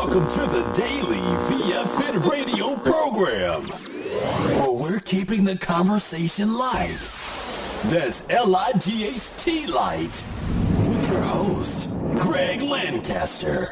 Welcome to the daily VFN radio program, where we're keeping the conversation light. That's L-I-G-H-T light. With your host, Greg Lancaster.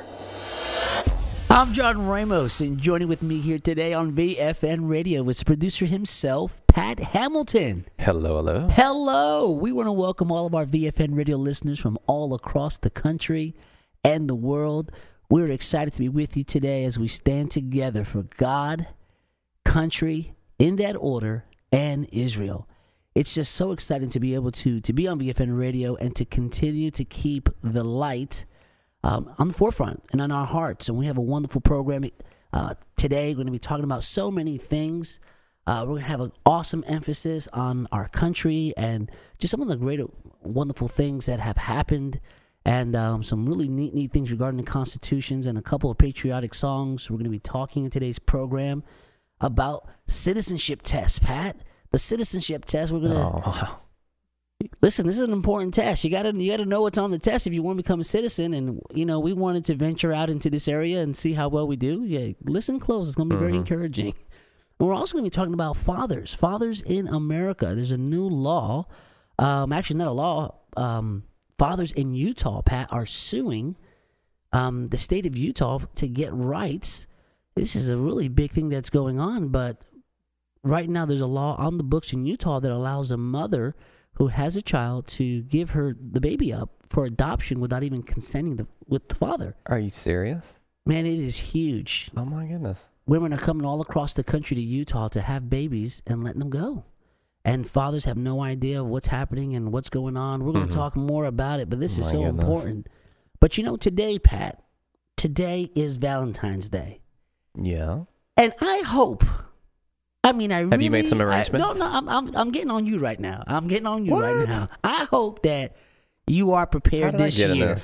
I'm John Ramos, and joining with me here today on VFN Radio is producer himself, Pat Hamilton. Hello, hello. Hello. We want to welcome all of our VFN Radio listeners from all across the country and the world. We're excited to be with you today as we stand together for God, country, in that order, and Israel. It's just so exciting to be able to be on VFN Radio and to continue to keep the light on the forefront and on our hearts. And we have a wonderful program today. We're going to be talking about so many things. We're going to have an awesome emphasis on our country and just some of the great, wonderful things that have happened, and some really neat things regarding the constitutions and a couple of patriotic songs. We're going to be talking in today's program about citizenship tests, Pat. The citizenship test. We're going to listen. This is an important test. You got to know what's on the test if you want to become a citizen. And we wanted to venture out into this area and see how well we do. Yeah, listen close. It's going to be very encouraging. And we're also going to be talking about fathers in America. There's a new law. Actually, not a law. Fathers in Utah, Pat, are suing the state of Utah to get rights. This is a really big thing that's going on, but right now there's a law on the books in Utah that allows a mother who has a child to give the baby up for adoption without even consenting with the father. Are you serious? Man, it is huge. Oh, my goodness. Women are coming all across the country to Utah to have babies and letting them go. And fathers have no idea of what's happening and what's going on. We're going to talk more about it, but this is so important. But today, Pat, today is Valentine's Day. Yeah. And I hope, have you made some arrangements? No, I'm getting on you right now. Right now. I hope that you are prepared this year.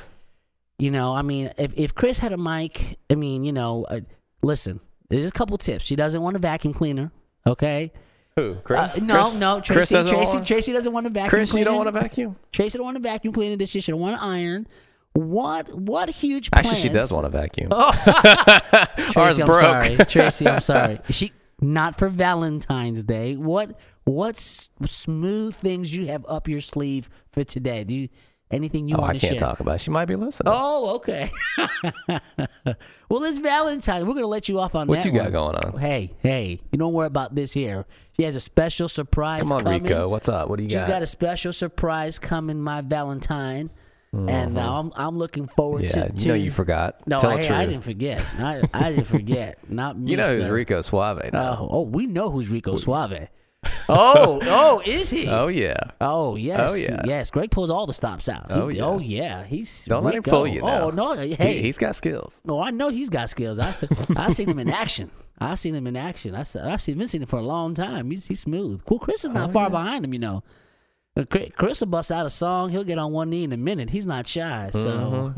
If Chris had a mic, listen, there's a couple tips. She doesn't want a vacuum cleaner, okay? Who? Chris? No, Tracy. Tracy doesn't want a vacuum cleaner. Chris, you don't want a vacuum? Tracy don't want a vacuum cleaner this year. She don't want an iron. What huge plans? Actually, she does want a vacuum. Tracy, I'm sorry. Tracy, I'm sorry. Not for Valentine's Day. What smooth things you have up your sleeve for today? Anything you want to share? I can't talk about it. She might be listening. Oh, okay. Well, it's Valentine's. We're going to let you off on what that you got going on? Hey, you don't worry about this here. She has a special surprise coming. Come on, Rico. What's up? What do you got? She's got a special surprise coming, my Valentine. And I'm looking forward to... you forgot. No, Tell the truth. I didn't forget. I didn't forget. Not me. You know who's Rico Suave now. We know who's Rico Suave. Is he? Oh, yeah. Oh, yes. Oh, yeah. Yes, Greg pulls all the stops out. Oh, yeah. He's Don't let him fool you now. Oh, no. Hey. He's got skills. No, I know he's got skills. I've seen him in action. I've been seeing him for a long time. He's smooth. Well, Chris is not far behind him, Chris will bust out a song. He'll get on one knee in a minute. He's not shy. So,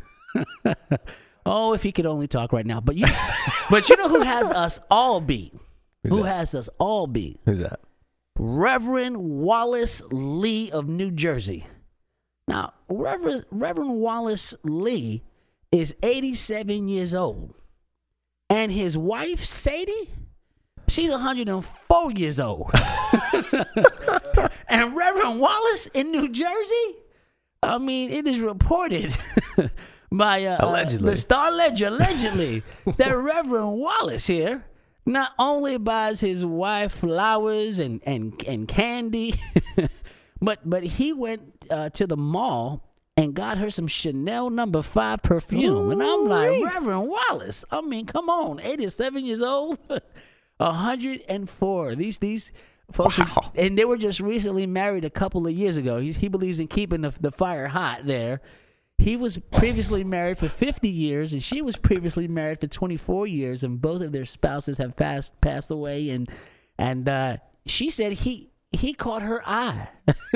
if he could only talk right now. But you know who has us all beat? Has us all beat? Who's that? Reverend Wallace Lee of New Jersey. Now, Reverend Wallace Lee is 87 years old. And his wife, Sadie, she's 104 years old. And Reverend Wallace in New Jersey, it is reported by allegedly. the Star Ledger, that Reverend Wallace here not only buys his wife flowers and candy, but he went to the mall and got her some Chanel No. 5 perfume. And I'm like, Reverend Wallace, come on, 87 years old, 104. These folks, and they were just recently married a couple of years ago. He believes in keeping the fire hot there. He was previously married for 50 years, and she was previously married for 24 years, and both of their spouses have passed away. And she said he caught her eye.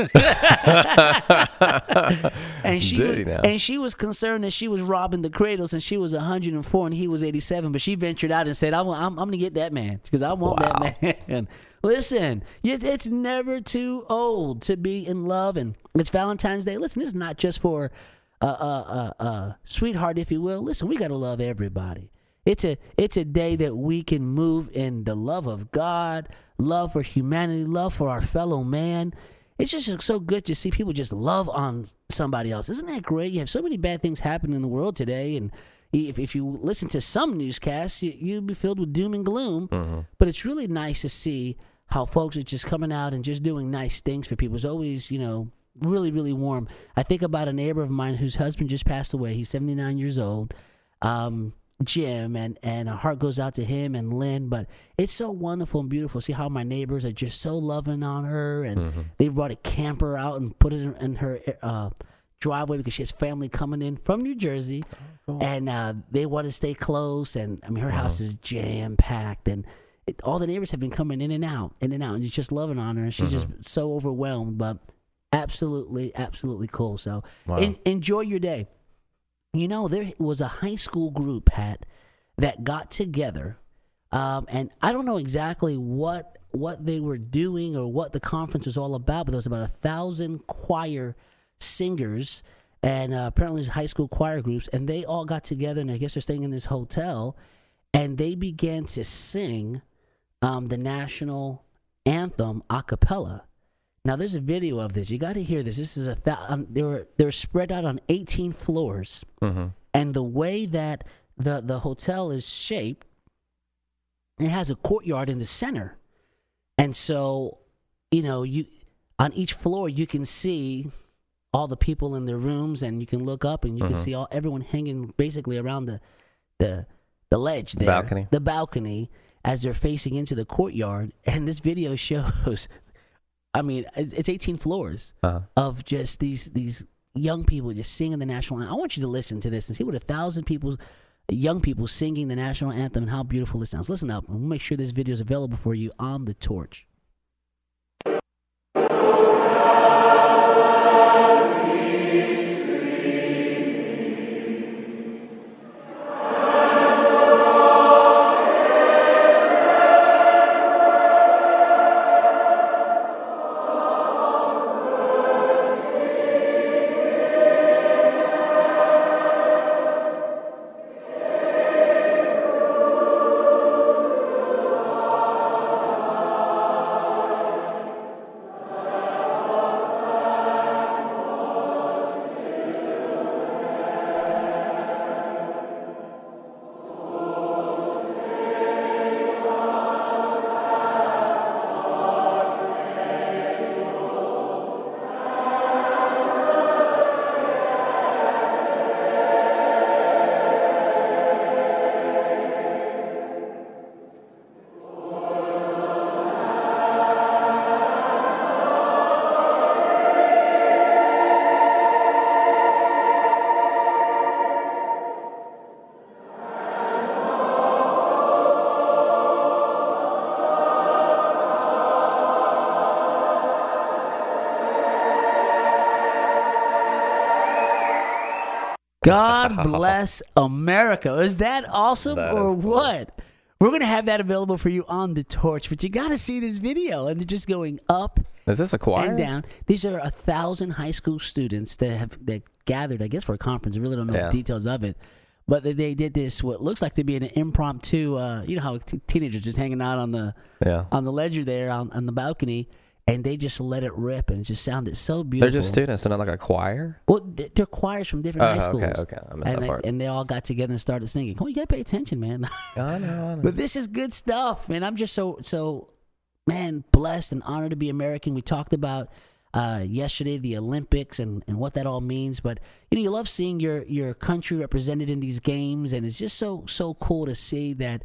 and she was concerned that she was robbing the cradles, and she was 104 and he was 87, but she ventured out and said, I'm going to get that man because I want that man. Listen, it's never too old to be in love, and it's Valentine's Day. Listen, this is not just for sweetheart, if you will. Listen, we got to love everybody. It's a day that we can move in the love of God, love for humanity, love for our fellow man. It's just so good to see people just love on somebody else. Isn't that great? You have so many bad things happening in the world today, and if you listen to some newscasts, you'll be filled with doom and gloom. Mm-hmm. But it's really nice to see how folks are just coming out and just doing nice things for people. It's always, really, really warm. I think about a neighbor of mine whose husband just passed away. He's 79 years old. Jim, and our heart goes out to him and Lynn, but it's so wonderful and beautiful to see how my neighbors are just so loving on her, and they brought a camper out and put it in her driveway because she has family coming in from New Jersey, and they want to stay close, and I mean her house is jam-packed, and all the neighbors have been coming in and out, and you're just loving on her, and she's just so overwhelmed, but absolutely, absolutely cool. So enjoy your day. There was a high school group, Pat, that got together, and I don't know exactly what they were doing or what the conference was all about, but there was about 1,000 choir singers, and apparently it was high school choir groups, and they all got together, and I guess they're staying in this hotel, and they began to sing the national anthem a cappella. Now, there's a video of this. You got to hear this. This is they were spread out on 18 floors, and the way that the hotel is shaped, it has a courtyard in the center, and so you on each floor you can see all the people in their rooms, and you can look up and you can see everyone hanging basically around the ledge there, the balcony, as they're facing into the courtyard. And this video shows. I mean, it's 18 floors of just these young people just singing the national anthem. I want you to listen to this and see what 1,000 young people singing the national anthem and how beautiful it sounds. Listen up, and we'll make sure this video is available for you on The Torch. God bless America. Is that awesome or what? We're going to have that available for you on The Torch, but you got to see this video, and they're just going up. Is this a choir? And down. These are 1,000 high school students that gathered, I guess, for a conference. I really don't know the details of it, but they did this, what looks like to be an impromptu, you know how teenagers just hanging out on the ledger there on the balcony. And they just let it rip, and it just sounded so beautiful. They're just students. They're not like a choir? Well, they're choirs from different high schools. Okay. I missed that part. And they all got together and started singing. Come on, you got to pay attention, man. I know. But this is good stuff, man. I'm just so blessed and honored to be American. We talked about yesterday the Olympics and what that all means. But, you love seeing your country represented in these games, and it's just so cool to see that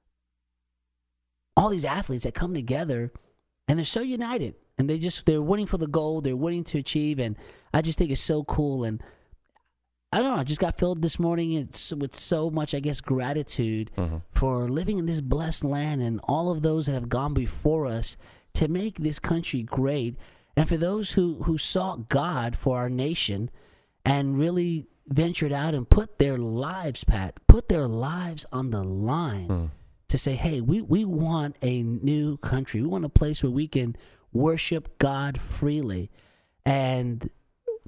all these athletes that come together, and they're so united, and they're winning for the goal, they're winning to achieve, and I just think it's so cool. And I don't know, I just got filled this morning with so much, I guess, gratitude for living in this blessed land and all of those that have gone before us to make this country great, and for those who sought God for our nation and really ventured out and put their lives on the line. To say, hey, we want a new country. We want a place where we can worship God freely. And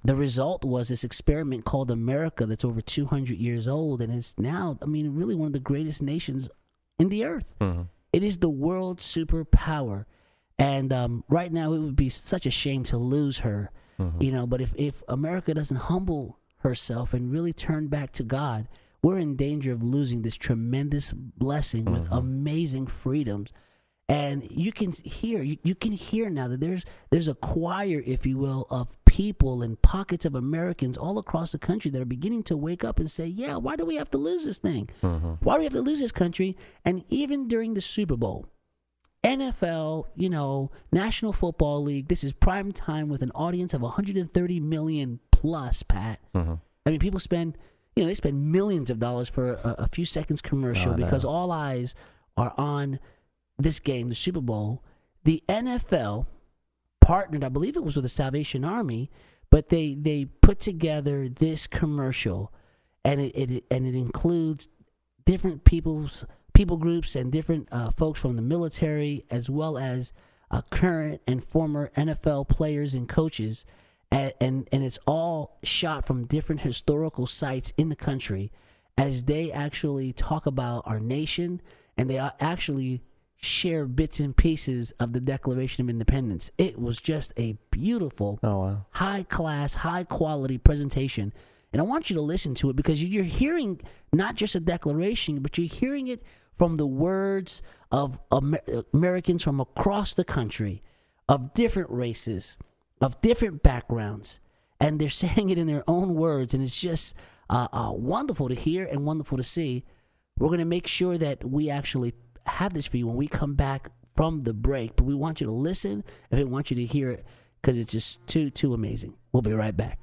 the result was this experiment called America that's over 200 years old, and it's now, really one of the greatest nations in the earth. Mm-hmm. It is the world superpower. And right now, it would be such a shame to lose her, but if America doesn't humble herself and really turn back to God, we're in danger of losing this tremendous blessing with amazing freedoms. And you can hear now that there's a choir, if you will, of people and pockets of Americans all across the country that are beginning to wake up and say, yeah, why do we have to lose this thing? Why do we have to lose this country? And even during the Super Bowl, NFL, National Football League, this is prime time with an audience of 130 million plus, Pat. People spend, they spend millions of dollars for a few seconds commercial because all eyes are on this game, the Super Bowl. The NFL partnered, I believe it was with the Salvation Army, but they put together this commercial, and it includes different people groups and different folks from the military, as well as current and former NFL players and coaches, and it's all shot from different historical sites in the country as they actually talk about our nation, and they actually share bits and pieces of the Declaration of Independence. It was just a beautiful, high-class, high-quality presentation. And I want you to listen to it because you're hearing not just a declaration, but you're hearing it from the words of Americans from across the country, of different races, of different backgrounds. And they're saying it in their own words, and it's just wonderful to hear and wonderful to see. We're going to make sure that we actually have this for you when we come back from the break, but we want you to listen and we want you to hear it because it's just too amazing. We'll be right back.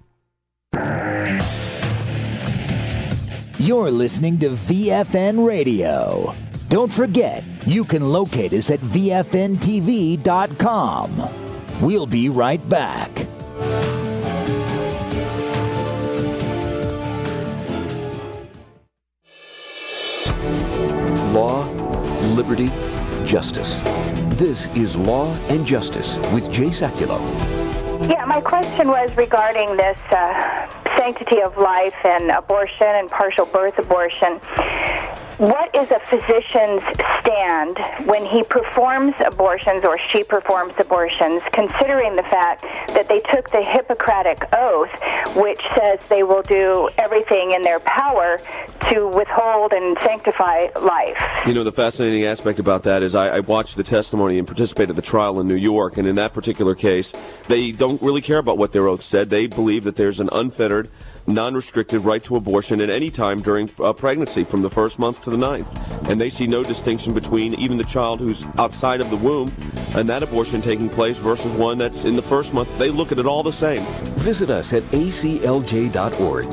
You're listening to VFN Radio. Don't forget, you can locate us at VFNTV.com. We'll be right back. Law, liberty, justice. This is Law and Justice with Jay Sekulow. Yeah, my question was regarding this sanctity of life and abortion and partial birth abortion. What is a physician's stand when he performs abortions or she performs abortions, considering the fact that they took the Hippocratic Oath, which says they will do everything in their power to withhold and sanctify life? The fascinating aspect about that is I watched the testimony and participated in the trial in New York, and in that particular case, they don't really care about what their oath said. They believe that there's an unfettered, non-restricted right to abortion at any time during pregnancy from the first month to the 9th. And they see no distinction between even the child who's outside of the womb and that abortion taking place versus one that's in the first month. They look at it all the same. Visit us at aclj.org.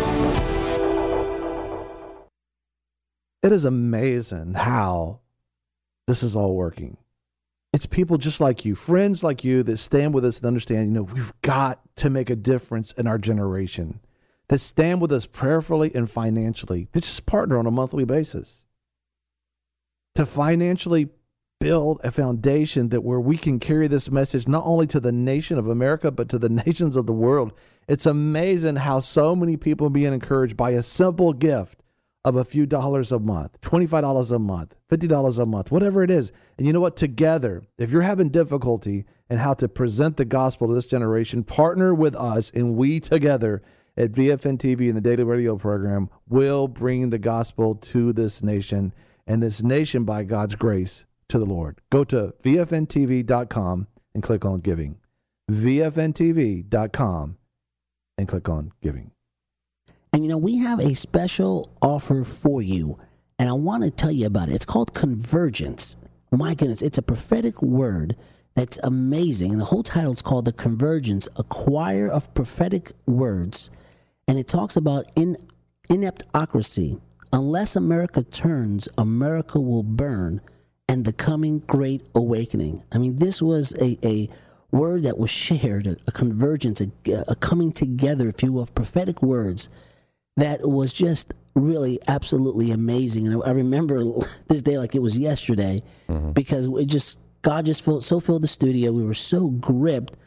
It is amazing how this is all working. It's people just like you, friends like you, that stand with us and understand, we've got to make a difference in our generation. That stand with us prayerfully and financially. To just partner on a monthly basis. To financially build a foundation that where we can carry this message not only to the nation of America, but to the nations of the world. It's amazing how so many people are being encouraged by a simple gift of a few dollars a month, $25 a month, $50 a month, whatever it is. And you know what? Together, if you're having difficulty in how to present the gospel to this generation, partner with us, and we together at VFN TV and the Daily Radio program will bring the gospel to this nation, and this nation, by God's grace, to the Lord. Go to VFNTV.com and click on giving. VFNTV.com and click on giving. And we have a special offer for you, and I want to tell you about it. It's called Convergence. My goodness, it's a prophetic word that's amazing. And the whole title is called The Convergence, a choir of prophetic words. And it talks about ineptocracy. Unless America turns, America will burn, and the coming great awakening. This was a word that was shared, a convergence, a coming together, if you will, of prophetic words that was just really absolutely amazing. And I remember this day like it was yesterday, because God just filled the studio. We were so gripped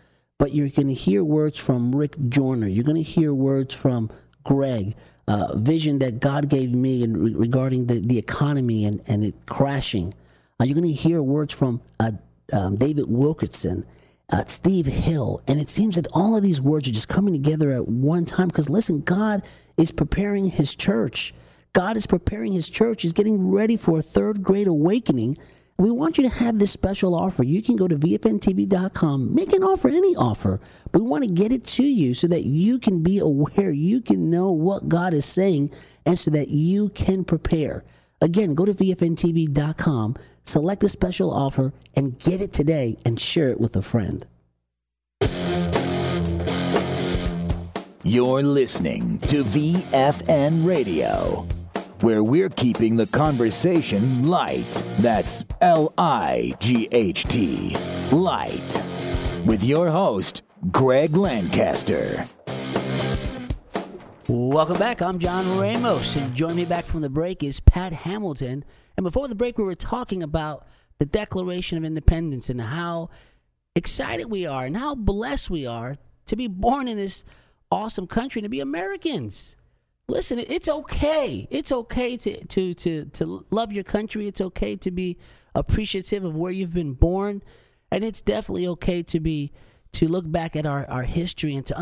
but you're going to hear words from Rick Joyner. You're going to hear words from Greg, vision that God gave me regarding the economy and it crashing. You're going to hear words from David Wilkerson, Steve Hill, and it seems that all of these words are just coming together at one time because, listen, God is preparing his church. God is preparing his church. He's getting ready for a third great awakening. We want you to have this special offer. You can go to VFNTV.com, make an offer, any offer. But we want to get it to you so that you can be aware, you can know what God is saying, and so that you can prepare. Again, go to VFNTV.com, select a special offer, and get it today and share it with a friend. You're listening to VFN Radio, where we're keeping the conversation light. That's L-I-G-H-T, light. With your host, Greg Lancaster. Welcome back. I'm John Ramos, and joining me back from the break is Pat Hamilton. And before the break, we were talking about the Declaration of Independence and how excited we are and how blessed we are to be born in this awesome country and to be Americans. Listen, it's okay. It's okay to love your country. It's okay to be appreciative of where you've been born, and it's definitely okay to look back at our history and to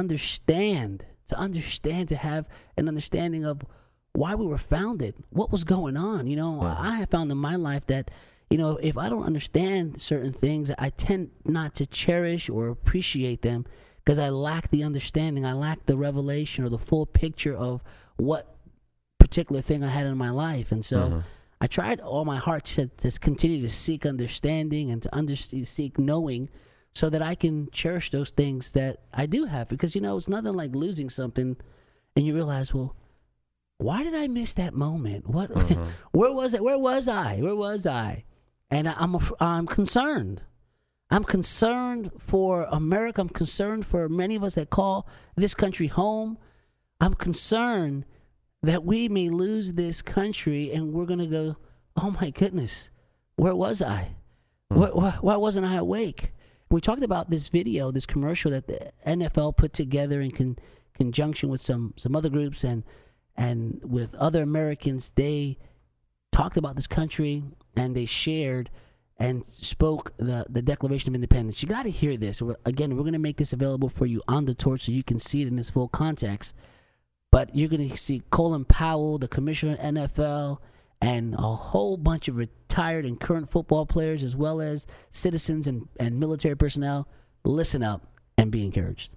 have an understanding of why we were founded, what was going on. You know, I have found in my life that, you know, if I don't understand certain things, I tend not to cherish or appreciate them because I lack the understanding, I lack the revelation or the full picture of what particular thing I had in my life. And so I tried all my heart to continue to seek understanding and to seek knowing, so that I can cherish those things that I do have. Because, you know, it's nothing like losing something and you realize, well, why did I miss that moment? What? Where was it? Where was I? And I'm concerned. I'm concerned for America. I'm concerned for many of us that call this country home. I'm concerned that we may lose this country and we're going to go, oh my goodness, where was I? Why wasn't I awake? We talked about this video, this commercial that the NFL put together in conjunction with some other groups and with other Americans. They talked about this country and they shared and spoke the Declaration of Independence. You got to hear this. Again, we're going to make this available for you on the torch so you can see it in its full context. But you're going to see Colin Powell, the commissioner of NFL, and a whole bunch of retired and current football players, as well as citizens and military personnel. Listen up and be encouraged.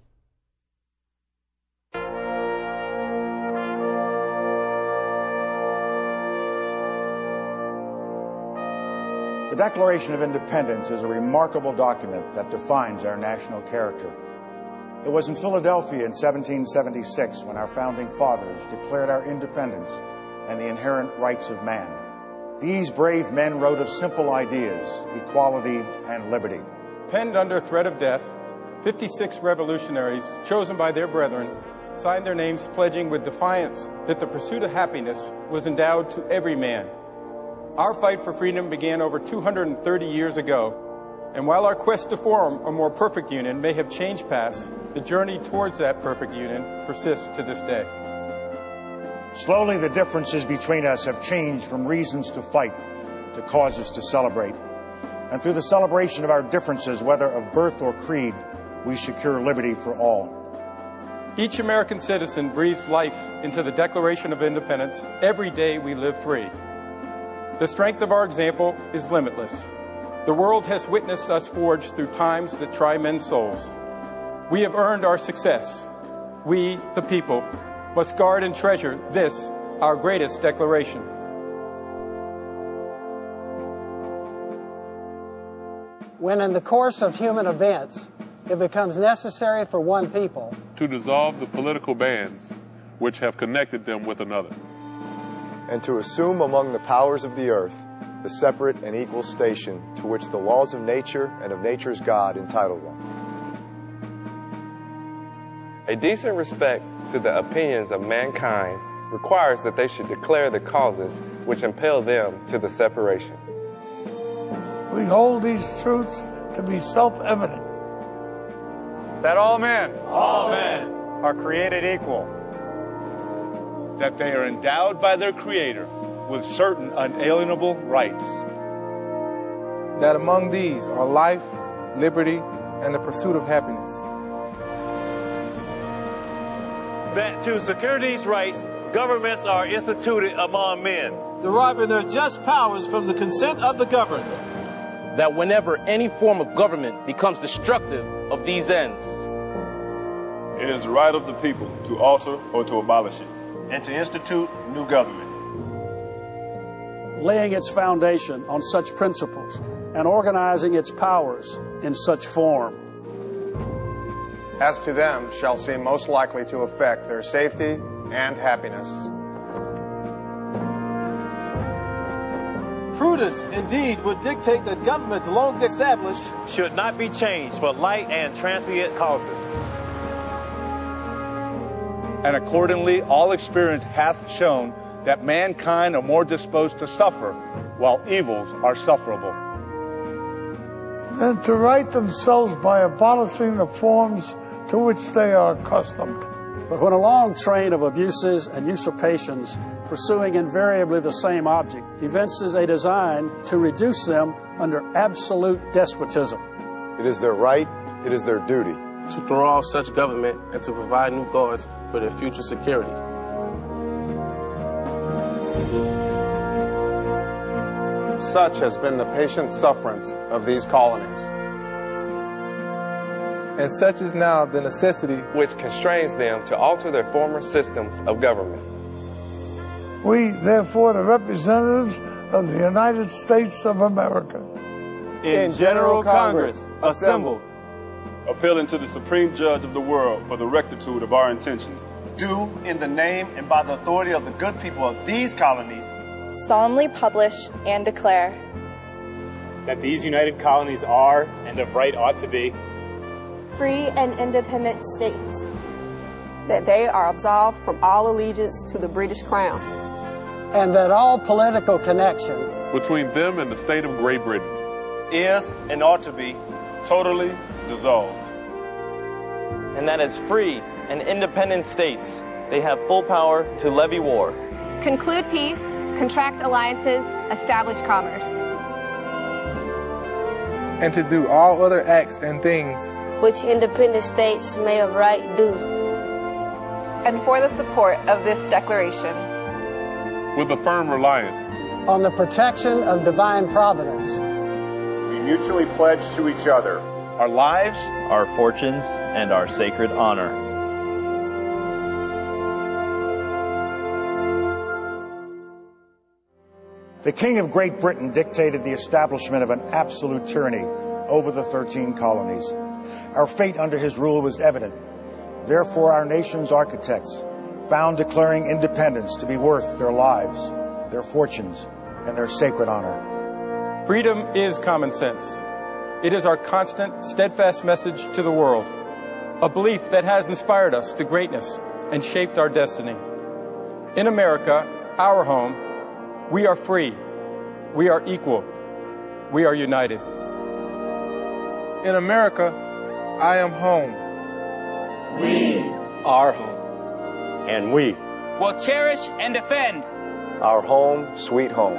The Declaration of Independence is a remarkable document that defines our national character. It was in Philadelphia in 1776 when our founding fathers declared our independence and the inherent rights of man. These brave men wrote of simple ideas, equality and liberty. Penned under threat of death, 56 revolutionaries, chosen by their brethren, signed their names pledging with defiance that the pursuit of happiness was endowed to every man. Our fight for freedom began over 230 years ago, and while our quest to form a more perfect union may have changed past, the journey towards that perfect union persists to this day. Slowly, the differences between us have changed from reasons to fight to causes to celebrate. And through the celebration of our differences, whether of birth or creed, we secure liberty for all. Each American citizen breathes life into the Declaration of Independence every day we live free. The strength of our example is limitless. The world has witnessed us forge through times that try men's souls. We have earned our success. We, the people, must guard and treasure this, our greatest declaration. When in the course of human events, it becomes necessary for one people to dissolve the political bands which have connected them with another, and to assume among the powers of the earth the separate and equal station to which the laws of nature and of nature's God entitle them. A decent respect to the opinions of mankind requires that they should declare the causes which impel them to the separation. We hold these truths to be self-evident. That all men are created equal. That they are endowed by their Creator with certain unalienable rights. That among these are life, liberty, and the pursuit of happiness. That to secure these rights, governments are instituted among men, deriving their just powers from the consent of the governed. That whenever any form of government becomes destructive of these ends, it is the right of the people to alter or to abolish it, and to institute new government. Laying its foundation on such principles and organizing its powers in such form. As to them shall seem most likely to affect their safety and happiness. Prudence, indeed, would dictate that governments long established should not be changed for light and transient causes. And accordingly, all experience hath shown that mankind are more disposed to suffer, while evils are sufferable. And to right themselves by abolishing the forms to which they are accustomed. But when a long train of abuses and usurpations, pursuing invariably the same object, evinces a design to reduce them under absolute despotism. It is their right, it is their duty. To throw off such government and to provide new guards for their future security. Such has been the patient sufferance of these colonies. And such is now the necessity which constrains them to alter their former systems of government. We, therefore, the representatives of the United States of America, in General Congress, assembled, appealing to the Supreme Judge of the world for the rectitude of our intentions, do, in the name and by the authority of the good people of these colonies, solemnly publish and declare that these united colonies are, and of right ought to be, free and independent states, that they are absolved from all allegiance to the British Crown, and that all political connection between them and the state of Great Britain is and ought to be totally dissolved, and that as free and independent states they have full power to levy war, conclude peace, contract alliances, establish commerce, and to do all other acts and things which independent states may of right do. And for the support of this declaration, with a firm reliance on the protection of divine providence, we mutually pledge to each other our lives, our fortunes, and our sacred honor. The King of Great Britain dictated the establishment of an absolute tyranny over the 13 colonies. Our fate under his rule was evident. Therefore, our nation's architects found declaring independence to be worth their lives, their fortunes, and their sacred honor. Freedom is common sense. It is our constant, steadfast message to the world, a belief that has inspired us to greatness and shaped our destiny. In America, our home, we are free, we are equal, we are united. In America, I am home. We are home. And we will cherish and defend our home, sweet home.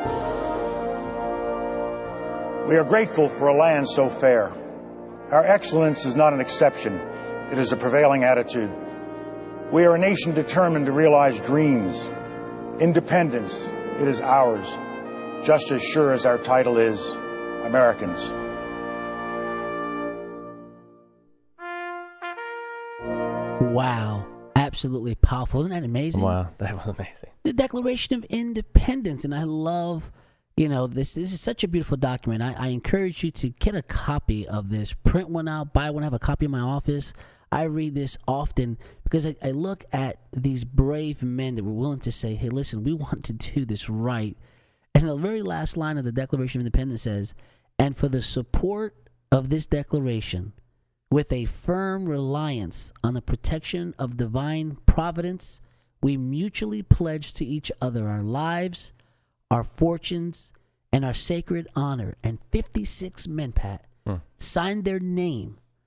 We are grateful for a land so fair. Our excellence is not an exception. It is a prevailing attitude. We are a nation determined to realize dreams. Independence, it is ours, just as sure as our title is Americans. Wow. Absolutely powerful. Isn't that amazing? Wow, that was amazing. The Declaration of Independence. And I love, this is such a beautiful document. I encourage you to get a copy of this. Print one out, buy one, have a copy in my office. I read this often because I look at these brave men that were willing to say, hey, listen, we want to do this right. And the very last line of the Declaration of Independence says, and for the support of this declaration, with a firm reliance on the protection of divine providence, we mutually pledge to each other our lives, our fortunes, and our sacred honor. And 56 men, Pat, signed their name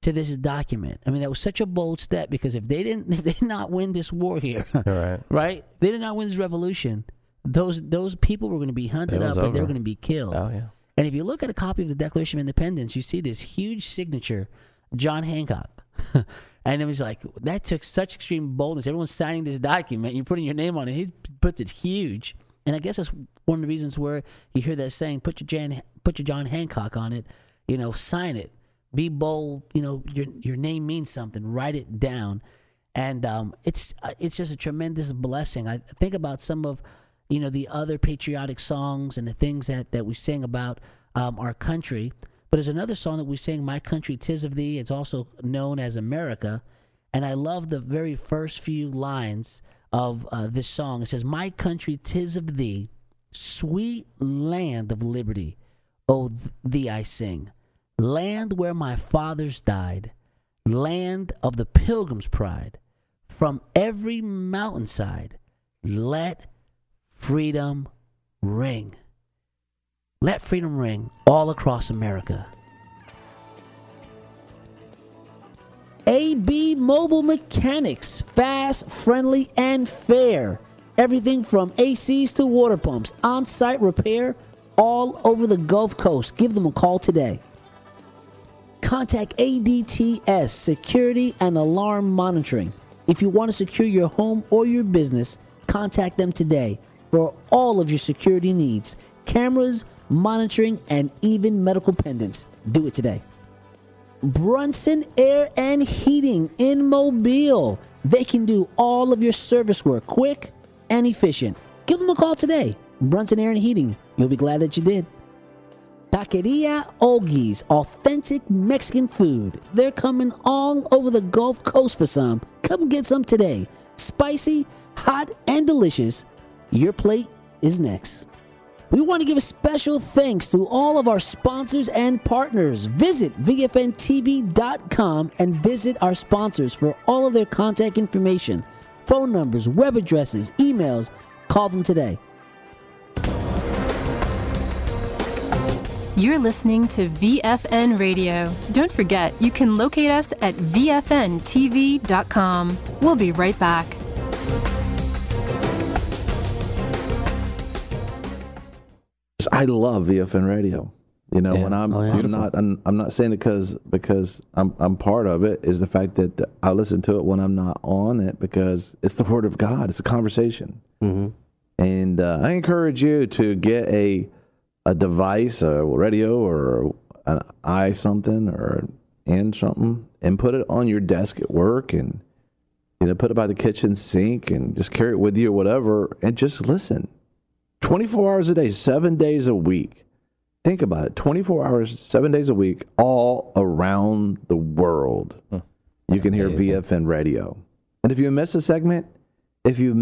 to this document. I mean, that was such a bold step, because if they did not win this war here, right? They did not win this revolution. Those people were going to be hunted up and they were going to be killed. Oh, yeah. And if you look at a copy of the Declaration of Independence, you see this huge signature, John Hancock. And it was like, that took such extreme boldness. Everyone's signing this document. You're putting your name on it. He puts it huge. And I guess that's one of the reasons where you hear that saying, put your John Hancock on it, sign it. Be bold, your name means something. Write it down. And it's just a tremendous blessing. I think about some of, the other patriotic songs and the things that we sing about our country. But there's another song that we sing, My Country, 'Tis of Thee. It's also known as America. And I love the very first few lines of this song. It says, My country, 'tis of thee, sweet land of liberty. O thee I sing. Land where my fathers died, land of the pilgrim's pride. From every mountainside, let freedom ring. Let freedom ring all across America. AB Mobile Mechanics, fast, friendly, and fair. Everything from ACs to water pumps, on-site repair, all over the Gulf Coast. Give them a call today. Contact ADTS Security and Alarm Monitoring. If you want to secure your home or your business, contact them today for all of your security needs. Cameras, monitoring, and even medical pendants. Do it today. Brunson Air and Heating in Mobile. They can do all of your service work quick and efficient. Give them a call today. Brunson Air and Heating. You'll be glad that you did. Taqueria Oggi's, authentic Mexican food. They're coming all over the Gulf Coast for some. Come get some today. Spicy, hot, and delicious. Your plate is next. We want to give a special thanks to all of our sponsors and partners. Visit VFNTV.com and visit our sponsors for all of their contact information, phone numbers, web addresses, emails. Call them today. You're listening to VFN Radio. Don't forget, you can locate us at VFNTV.com. We'll be right back. I love VFN Radio. When I'm not saying it because I'm part of it, is the fact that I listen to it when I'm not on it, because it's the Word of God. It's a conversation. Mm-hmm. And I encourage you to get a device, a radio or an something or and something, and put it on your desk at work, and put it by the kitchen sink, and just carry it with you or whatever, and just listen. 24 hours a day, 7 days a week. Think about it. 24 hours, 7 days a week, all around the world. You can hear VFN Radio. And if you miss a segment that you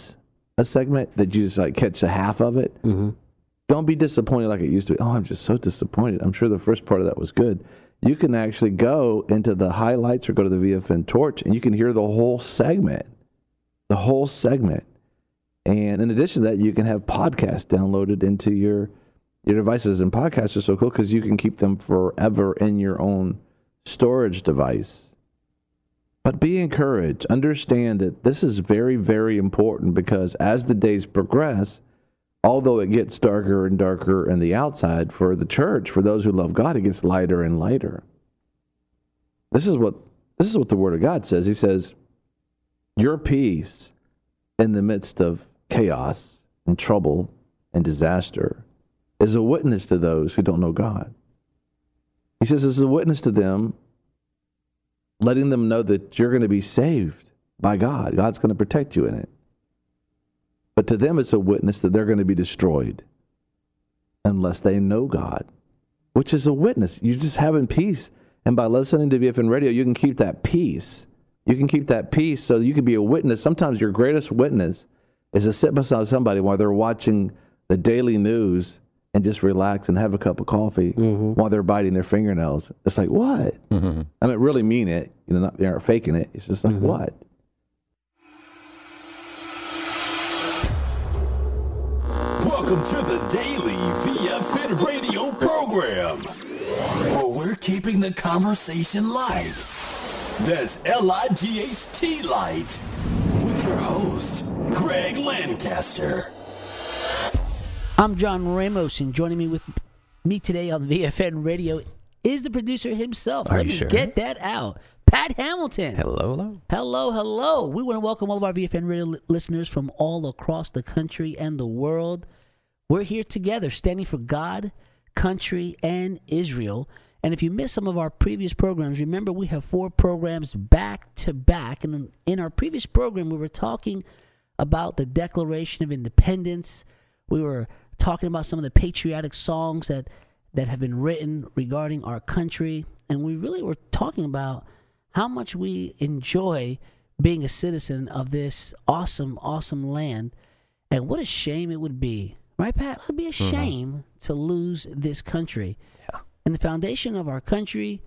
just catch a half of it, don't be disappointed like it used to be. Oh, I'm just so disappointed. I'm sure the first part of that was good. You can actually go into the highlights or go to the VFN Torch, and you can hear the whole segment. The whole segment. And in addition to that, you can have podcasts downloaded into your devices. And podcasts are so cool because you can keep them forever in your own storage device. But be encouraged. Understand that this is very, very important, because as the days progress, although it gets darker and darker on the outside, for the church, for those who love God, it gets lighter and lighter. This is what the Word of God says. He says, your peace in the midst of chaos and trouble and disaster is a witness to those who don't know God. He says it's a witness to them, letting them know that you're going to be saved by God. God's going to protect you in it. But to them, it's a witness that they're going to be destroyed unless they know God, which is a witness. You're just having peace. And by listening to VFN Radio, you can keep that peace. You can keep that peace so you can be a witness. Sometimes your greatest witness is to sit beside somebody while they're watching the daily news and just relax and have a cup of coffee while they're biting their fingernails. It's like, what? I mean, really mean it. They aren't faking it. It's just like, what? Welcome to the daily VFN Radio program, where we're keeping the conversation light. That's L-I-G-H-T Light. With your host, Greg Lancaster. I'm John Ramos, and joining me today on VFN Radio is the producer himself. Are Let you me sure? get that out. Pat Hamilton. Hello. Hello. We want to welcome all of our VFN Radio listeners from all across the country and the world. We're here together, standing for God, country, and Israel. And if you missed some of our previous programs, remember we have 4 programs back to back. And in our previous program, we were talking about the Declaration of Independence. We were talking about some of the patriotic songs that have been written regarding our country. And we really were talking about how much we enjoy being a citizen of this awesome, awesome land. And what a shame it would be, right, Pat? It would be a shame to lose this country. Yeah. And the foundation of our country,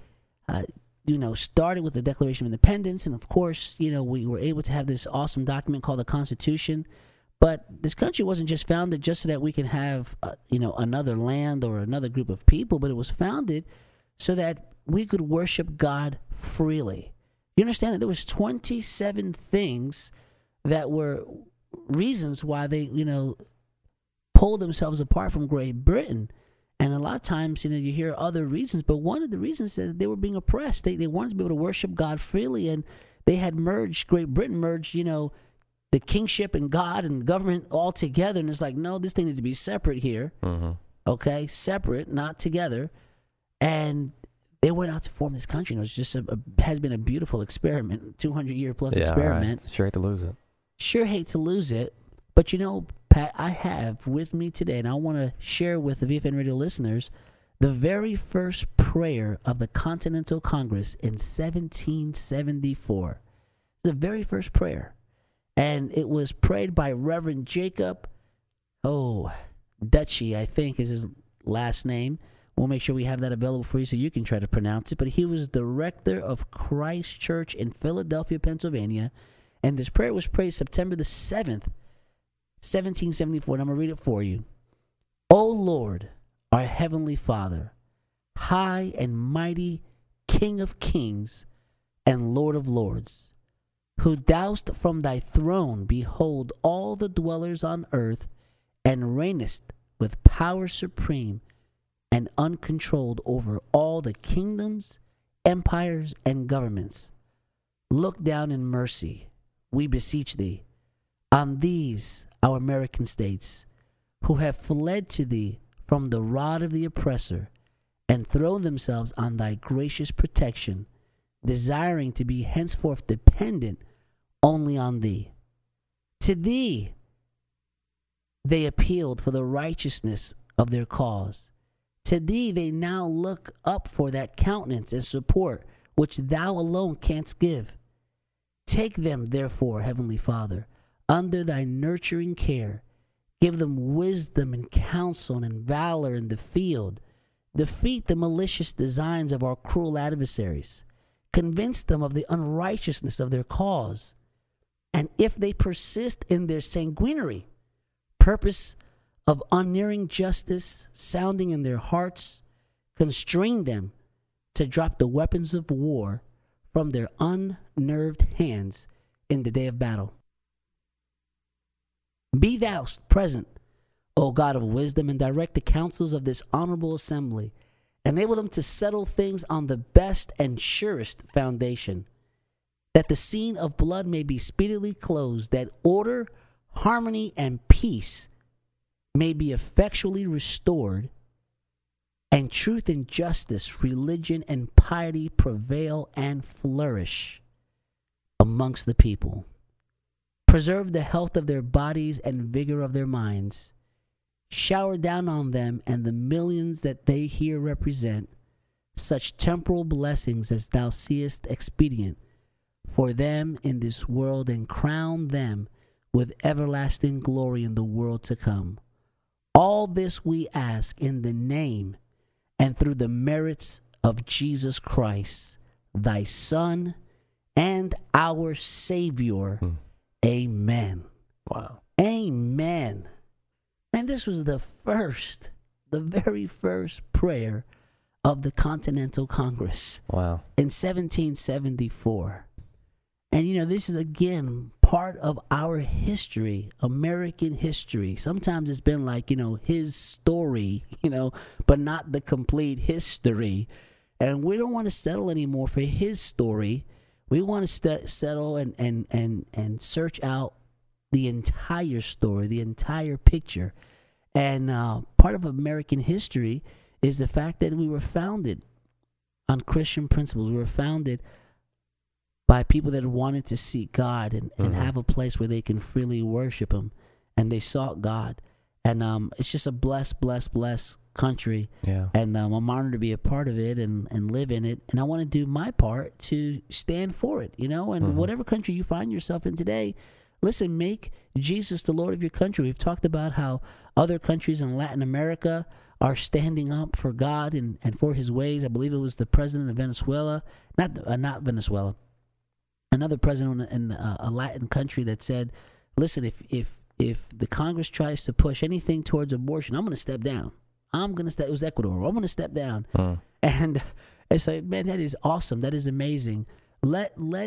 started with the Declaration of Independence. And, of course, we were able to have this awesome document called the Constitution. But this country wasn't just founded just so that we can have, another land or another group of people, but it was founded so that we could worship God freely. You understand that there was 27 things that were reasons why they, pulled themselves apart from Great Britain. And a lot of times, you hear other reasons, but one of the reasons that they were being oppressed, they wanted to be able to worship God freely, and they had merged, Great Britain merged, the kingship and God and government all together, and it's like, no, this thing needs to be separate here, okay, separate, not together, and they went out to form this country, and it was just has been a beautiful experiment, 200-year plus experiment. Right. Sure hate to lose it. Sure hate to lose it, but Pat, I have with me today, and I want to share with the VFN Radio listeners, the very first prayer of the Continental Congress in 1774. The very first prayer. And it was prayed by Reverend Jacob, Dutchy, I think is his last name. We'll make sure we have that available for you so you can try to pronounce it. But he was the rector of Christ Church in Philadelphia, Pennsylvania. And this prayer was prayed September the 7th, 1774. And I'm going to read it for you. O Lord, our heavenly Father, high and mighty King of kings and Lord of lords, who dost from thy throne behold all the dwellers on earth, and reignest with power supreme and uncontrolled over all the kingdoms, empires, and governments. Look down in mercy, we beseech thee, on these our American states, who have fled to thee from the rod of the oppressor, and thrown themselves on thy gracious protection, desiring to be henceforth dependent only on thee. To thee they appealed for the righteousness of their cause. To thee they now look up for that countenance and support which thou alone canst give. Take them, therefore, Heavenly Father, under thy nurturing care. Give them wisdom and counsel and valor in the field. Defeat the malicious designs of our cruel adversaries. Convince them of the unrighteousness of their cause. And if they persist in their sanguinary purpose of unerring justice sounding in their hearts, constrain them to drop the weapons of war from their unnerved hands in the day of battle. Be thou present, O God of wisdom, and direct the counsels of this honorable assembly. Enable them to settle things on the best and surest foundation, that the scene of blood may be speedily closed, that order, harmony, and peace may be effectually restored, and truth and justice, religion and piety prevail and flourish amongst the people. Preserve the health of their bodies and vigor of their minds. Shower down on them and the millions that they here represent such temporal blessings as thou seest expedient for them in this world, and crown them with everlasting glory in the world to come. All this we ask in the name and through the merits of Jesus Christ, thy Son and our Savior. Amen. Wow. Amen. And this was the very first prayer of the Continental Congress. Wow. In 1774. And, you know, this is, again, part of our history, American history. Sometimes it's been like, you know, his story, you know, but not the complete history. And we don't want to settle anymore for his story. We want to settle and search out the entire story, the entire picture. And part of American history is the fact that we were founded on Christian principles. We were founded by people that wanted to seek God and have a place where they can freely worship Him. And they sought God. And it's just a blessed country. Yeah. And I'm honored to be a part of it and live in it. And I want to do my part to stand for it, you know. And whatever country you find yourself in today, listen, make Jesus the Lord of your country. We've talked about how other countries in Latin America are standing up for God and for His ways. I believe it was the president of Venezuela, not Venezuela, another president in a Latin country that said, listen, if the Congress tries to push anything towards abortion, I'm going to step down. It was Ecuador. I'm going to step down. And it's like, man, that is awesome. That is amazing. May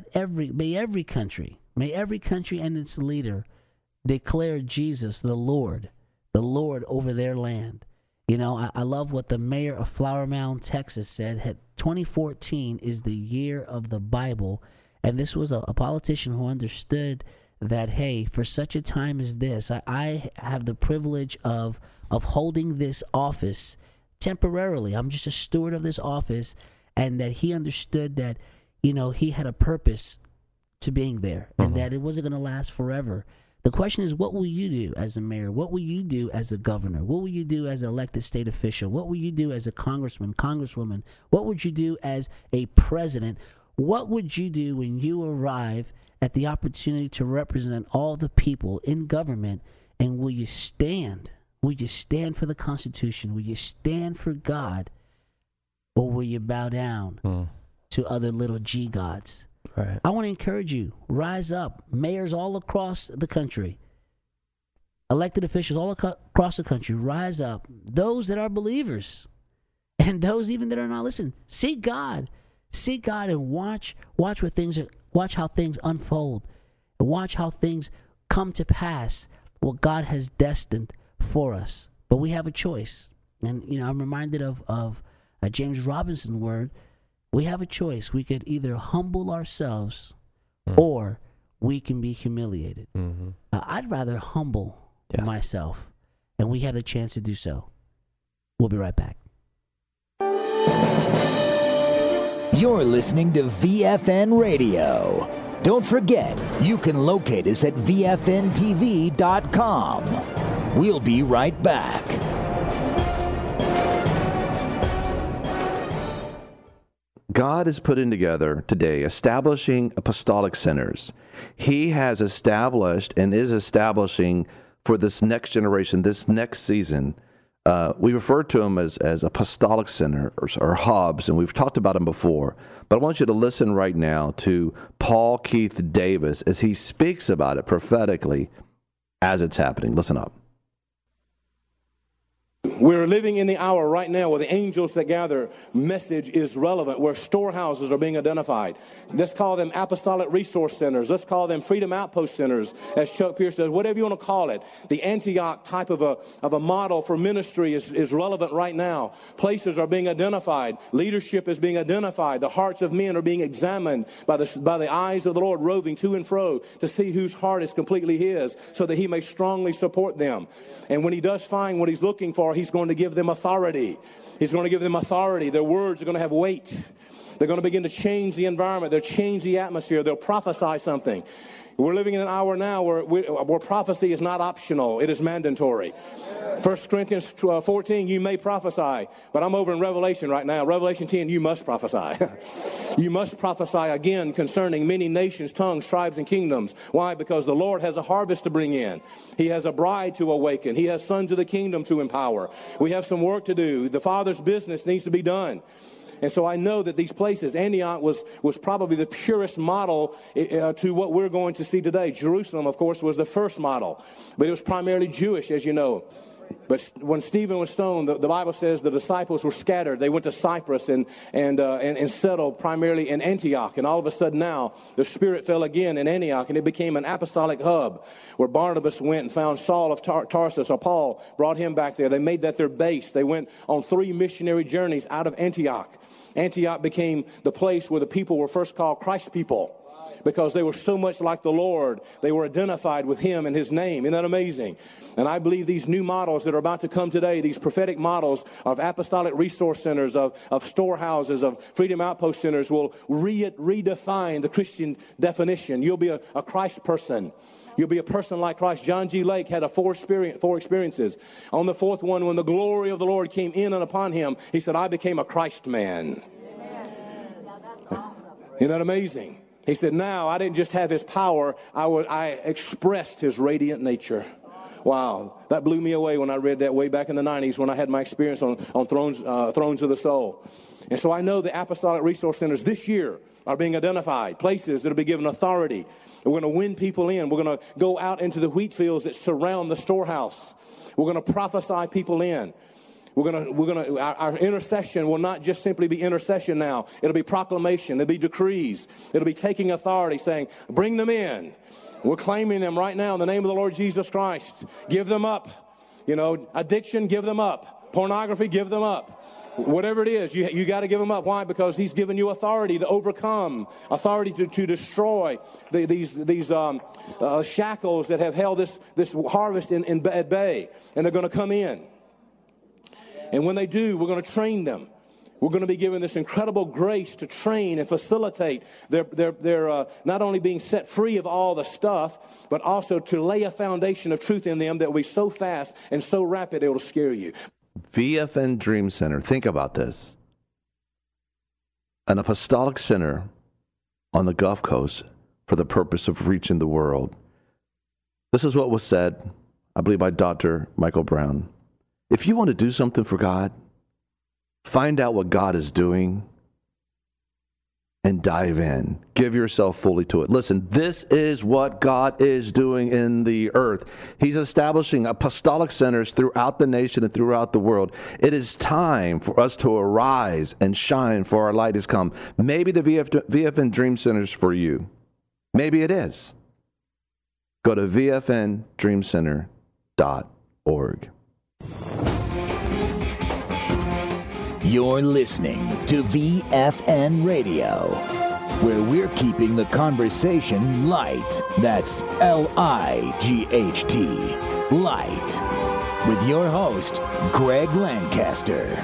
every country and its leader declare Jesus the Lord over their land. You know, I love what the mayor of Flower Mound, Texas said. 2014 is the year of the Bible. And this was a politician who understood that, hey, for such a time as this, I have the privilege of holding this office temporarily. I'm just a steward of this office, and that he understood that, you know, he had a purpose to being there, and that it wasn't going to last forever. The question is, what will you do as a mayor? What will you do as a governor? What will you do as an elected state official? What will you do as a congressman, congresswoman? What would you do as a president? What would you do when you arrive at the opportunity to represent all the people in government? And will you stand? Will you stand for the Constitution? Will you stand for God? Or will you bow down to other little G gods? Right. I want to encourage you, rise up. Mayors all across the country, elected officials all across the country, rise up. Those that are believers and those even that are not, listen, seek God. Seek God and watch how things unfold. And watch how things come to pass, what God has destined for us. But we have a choice. And, you know, I'm reminded of James Robinson's word. We have a choice. We could either humble ourselves or we can be humiliated. I'd rather humble myself, and we have the chance to do so. We'll be right back. You're listening to VFN Radio. Don't forget, you can locate us at VFNTV.com. We'll be right back. God is putting together today, establishing apostolic centers. He has established and is establishing for this next generation, this next season. We refer to them as apostolic centers or hubs, and we've talked about them before. But I want you to listen right now to Paul Keith Davis as he speaks about it prophetically as it's happening. Listen up. We're living in the hour right now where the angels that gather message is relevant, where storehouses are being identified. Let's call them apostolic resource centers. Let's call them freedom outpost centers, as Chuck Pierce does, whatever you want to call it. The Antioch type of a model for ministry is relevant right now. Places are being identified. Leadership is being identified. The hearts of men are being examined by the eyes of the Lord, roving to and fro to see whose heart is completely His, so that He may strongly support them. And when He does find what He's looking for, He's going to give them authority. He's going to give them authority. Their words are going to have weight. They're going to begin to change the environment. They'll change the atmosphere. They'll prophesy something. We're living in an hour now where prophecy is not optional. It is mandatory. 1 Corinthians 14, you may prophesy. But I'm over in Revelation right now. Revelation 10, you must prophesy. You must prophesy again concerning many nations, tongues, tribes, and kingdoms. Why? Because the Lord has a harvest to bring in. He has a bride to awaken. He has sons of the kingdom to empower. We have some work to do. The Father's business needs to be done. And so I know that these places, Antioch was probably the purest model to what we're going to see today. Jerusalem, of course, was the first model. But it was primarily Jewish, as you know. But when Stephen was stoned, the Bible says the disciples were scattered. They went to Cyprus and settled primarily in Antioch. And all of a sudden now, the Spirit fell again in Antioch, and it became an apostolic hub where Barnabas went and found Saul of Tarsus, or Paul, brought him back there. They made that their base. They went on 3 missionary journeys out of Antioch. Antioch became the place where the people were first called Christ people, because they were so much like the Lord. They were identified with Him and His name. Isn't that amazing? And I believe these new models that are about to come today, these prophetic models of apostolic resource centers, of storehouses, of freedom outpost centers, will redefine the Christian definition. You'll be a Christ person. You'll be a person like Christ. John G. Lake had four experiences. On the 4th one, when the glory of the Lord came in and upon him, he said, I became a Christ man. Isn't that amazing? He said, now I didn't just have His power, I expressed His radiant nature. Wow, that blew me away when I read that way back in the 90s when I had my experience on Thrones of the Soul. And so I know the apostolic resource centers this year are being identified, places that will be given authority. We're going to win people in. We're going to go out into the wheat fields that surround the storehouse. We're going to prophesy people in. Our intercession will not just simply be intercession now. It'll be proclamation. It'll be decrees. It'll be taking authority, saying, bring them in. We're claiming them right now in the name of the Lord Jesus Christ. Give them up. Addiction, give them up. Pornography, give them up. Whatever it is, you got to give them up. Why? Because He's given you authority to overcome, authority to destroy these shackles that have held this harvest at bay. And they're going to come in. And when they do, we're going to train them. We're going to be given this incredible grace to train and facilitate their not only being set free of all the stuff, but also to lay a foundation of truth in them that will be so fast and so rapid it will scare you. VFN Dream Center. Think about this. An apostolic center on the Gulf Coast for the purpose of reaching the world. This is what was said, I believe, by Dr. Michael Brown. If you want to do something for God, find out what God is doing and dive in. Give yourself fully to it. Listen, this is what God is doing in the earth. He's establishing apostolic centers throughout the nation and throughout the world. It is time for us to arise and shine, for our light has come. Maybe the VFN Dream Center is for you. Maybe it is. Go to vfndreamcenter.org. You're listening to VFN Radio, where we're keeping the conversation light. That's L-I-G-H-T, light. With your host, Greg Lancaster.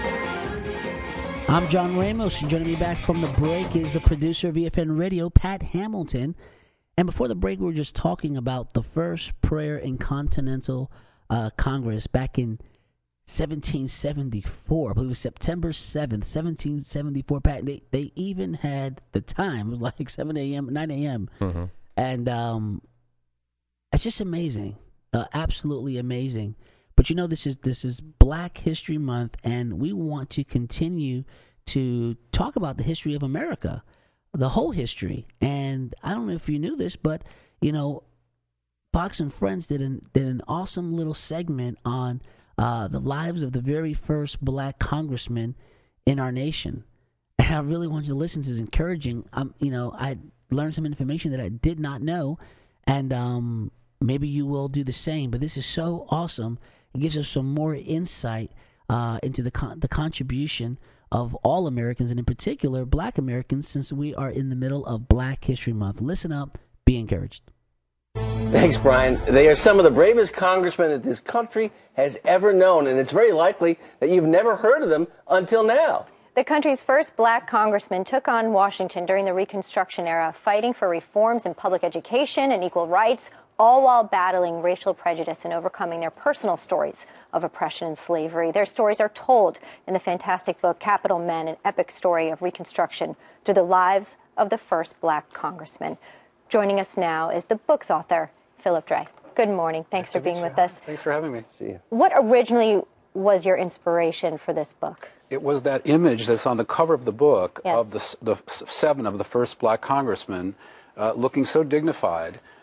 I'm John Ramos, and joining me back from the break is the producer of VFN Radio, Pat Hamilton. And before the break, we were just talking about the first prayer in Continental Congress back in 1774. I believe it was September 7th, 1774. Pat, they even had the time. It was like 7 a.m., 9 a.m. Mm-hmm. And it's just amazing. Absolutely amazing. But this is Black History Month, and we want to continue to talk about the history of America, the whole history. And I don't know if you knew this, but Fox and Friends did an awesome little segment on the lives of the very first Black congressman in our nation. And I really want you to listen to this. Encouraging. I learned some information that I did not know, and maybe you will do the same. But this is so awesome. It gives us some more insight into the contribution of all Americans, and in particular Black Americans, since we are in the middle of Black History Month. Listen up. Be encouraged. Thanks, Brian. They are some of the bravest congressmen that this country has ever known, and it's very likely that you've never heard of them until now. The country's first Black congressman took on Washington during the Reconstruction era, fighting for reforms in public education and equal rights, all while battling racial prejudice and overcoming their personal stories of oppression and slavery. Their stories are told in the fantastic book, Capital Men, an epic story of Reconstruction through the lives of the first Black congressman. Joining us now is the book's author, Philip Dray. Good morning. Thanks for being with us. Thanks for having me. See you. What originally was your inspiration for this book? It was that image that's on the cover of the book, yes, of the 7 of the first Black congressmen looking so dignified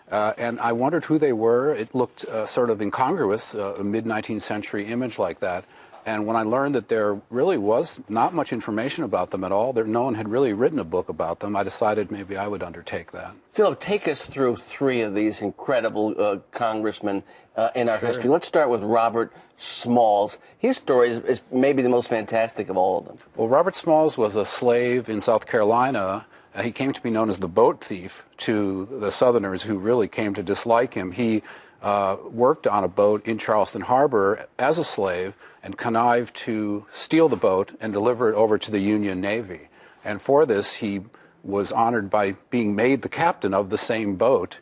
And I wondered who they were. It looked sort of incongruous, a mid-19th century image like that. And when I learned that there really was not much information about them at all, no one had really written a book about them, I decided maybe I would undertake that. Philip, take us through three of these incredible congressmen in our history. Let's start with Robert Smalls. His story is maybe the most fantastic of all of them. Well, Robert Smalls was a slave in South Carolina. He came to be known as the boat thief to the Southerners who really came to dislike him. He worked on a boat in Charleston Harbor as a slave and connived to steal the boat and deliver it over to the Union Navy. And for this, he was honored by being made the captain of the same boat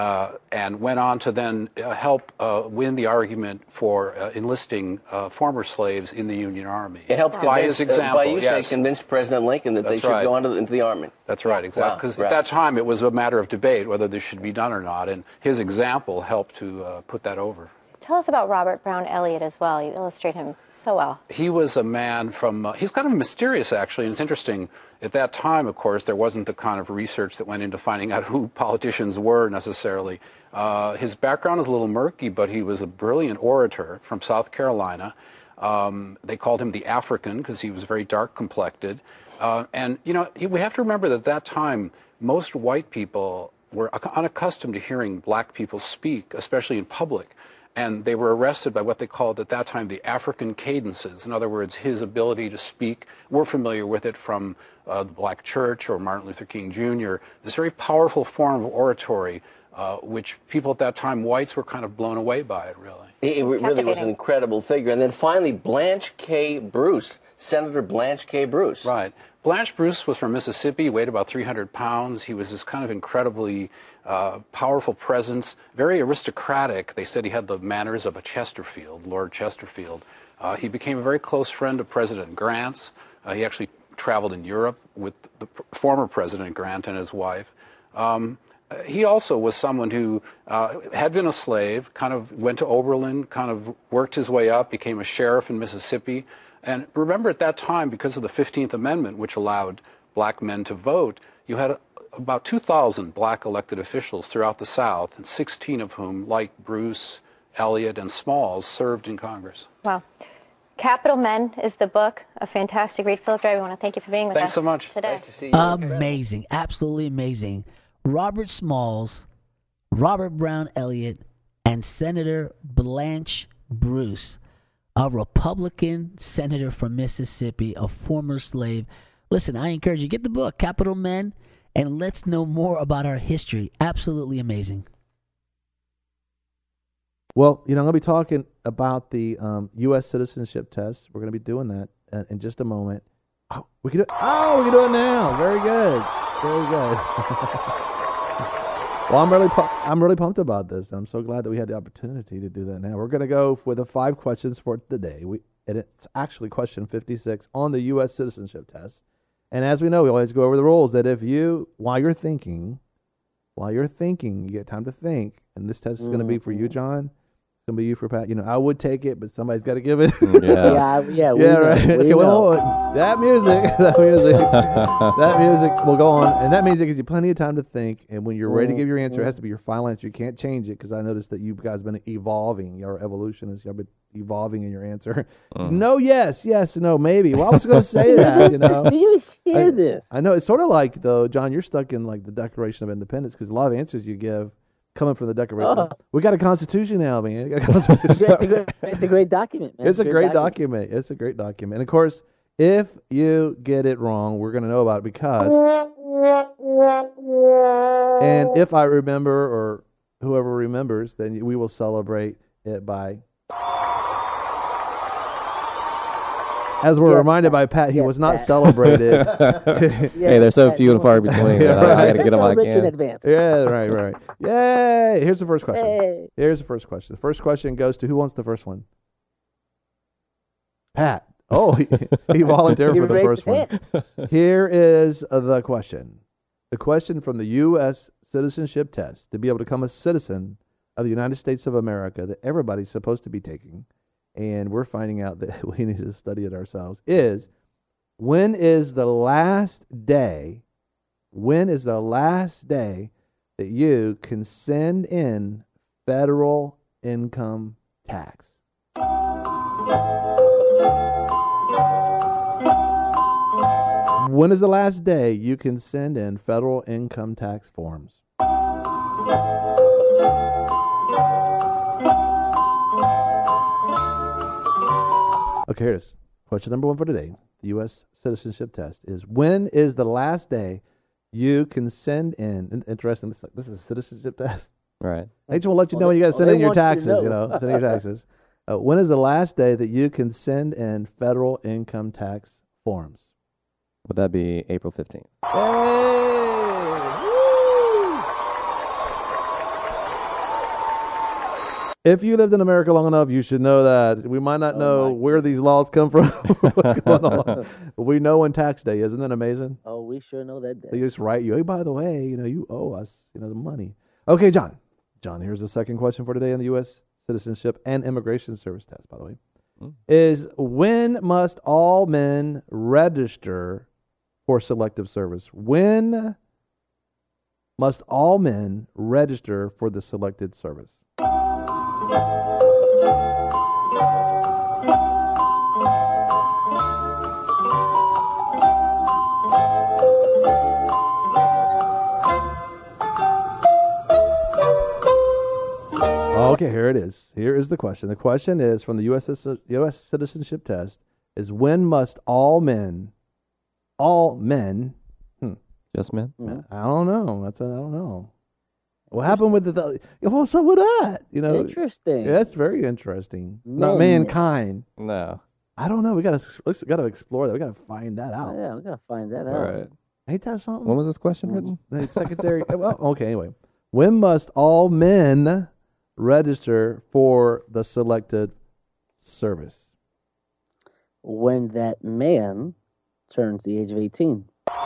and went on to then help win the argument for enlisting former slaves in the Union Army. It helped by his example. By you say, convinced President Lincoln that they should go into the Army. That's right, exactly. Because at that time, it was a matter of debate whether this should be done or not, and his example helped to put that over. Tell us about Robert Brown Elliott as well. You illustrate him so well. He was a man from, he's kind of mysterious, actually, and it's interesting. At that time, of course, there wasn't the kind of research that went into finding out who politicians were necessarily. His background is a little murky, but he was a brilliant orator from South Carolina. They called him the African because he was very dark-complected. And, you know, we have to remember that at that time, most white people were unaccustomed to hearing black people speak, especially in public. And they were arrested by what they called at that time the African cadences. In other words, his ability to speak. We're familiar with it from the Black Church or Martin Luther King Jr., this very powerful form of oratory, which people at that time, whites, were kind of blown away by it, really. It really was an incredible figure. And then finally, Blanche K. Bruce, Senator Blanche K. Bruce. Right. Blanche Bruce was from Mississippi, weighed about 300 pounds. He was this kind of incredibly powerful presence, very aristocratic. They said he had the manners of a Chesterfield, Lord Chesterfield. He became a very close friend of President Grant's. He actually traveled in Europe with the former President Grant and his wife. He also was someone who had been a slave, kind of went to Oberlin, kind of worked his way up, became a sheriff in Mississippi. And remember, at that time, because of the 15th Amendment, which allowed black men to vote, you had about 2,000 black elected officials throughout the South, and 16 of whom, like Bruce, Elliott, and Smalls, served in Congress. Wow. Capital Men is the book. A fantastic read. Philip Driver, I want to thank you for being with us so much today. Nice to see you. Amazing. Absolutely amazing. Robert Smalls, Robert Brown Elliott, and Senator Blanche Bruce, a Republican senator from Mississippi, a former slave. Listen, I encourage you, get the book, Capital Men, and let's know more about our history. Absolutely amazing. Well, you know, I'm going to be talking about the U.S. citizenship test. We're going to be doing that in just a moment. Oh, we can do it now. Very good. Very good. Well, I'm really pumped about this. I'm so glad that we had the opportunity to do that now. We're going to go with the 5 questions for today. And it's actually question 56 on the U.S. citizenship test. And as we know, we always go over the rules that if you, while you're thinking, you get time to think. And this test is going to be for you, John. It's going to be you for Pat. You know, I would take it, but somebody's got to give it. Yeah, right. Okay, well, that music will go on. And that means it gives you plenty of time to think. And when you're ready to give your answer, it has to be your final answer. You can't change it because I noticed that you guys have been evolving. Your evolutionists, you've been evolving in your answer. No, yes, no, maybe. Well, I was going to say that, you know. Do you hear this? I know. It's sort of like, though, John, you're stuck in like the Declaration of Independence because a lot of answers you give coming from the Declaration. We got a Constitution now, man. It's a great document, man. It's a great document. It's a great document. And, of course, if you get it wrong, we're going to know about it because... And if I remember, or whoever remembers, then we will celebrate it by... As we're reminded by Pat, he was not celebrated. Hey, there's so few and far between. I got to get them while I can. In advance. Yeah, right. Yay! Here's the first question. Hey. Here's the first question. The first question goes to who wants the first one? Pat. Oh, he volunteered for the first one. Here is the question. The question from the U.S. citizenship test to be able to become a citizen of the United States of America that everybody's supposed to be taking, and we're finding out that we need to study it ourselves, is when is the last day that you can send in federal income tax? When is the last day you can send in federal income tax forms? Okay, here it is. Question number 1 for today. The U.S. citizenship test is, when is the last day you can send in, interesting, this is a citizenship test. Right. They just won't let you know when you got to send in your taxes, send in your taxes. When is the last day that you can send in federal income tax forms? Would that be April 15th? If you lived in America long enough, you should know that. We might not know where these laws come from, what's going on. But we know when tax day is. Isn't that amazing? Oh, we sure know that day. They just write you, hey, by the way, you owe us, the money. Okay, John. John, here's the second question for today in the U.S. Citizenship and Immigration Service test, by the way. Is, when must all men register for selective service? When must all men register for the selected service? Okay, here it is. Here is the question. The question is from the U.S. citizenship test is, when must all men, just men? I don't know. I don't know. What happened with what's up with that? Interesting. Yeah, that's very interesting. Not mankind. No. I don't know. We gotta explore that. We gotta find that out. Yeah, we gotta find that out. All right. Ain't that something? When was this question written? The secretary. Well, okay. Anyway, when must all men register for the selected service? When that man turns the age of 18.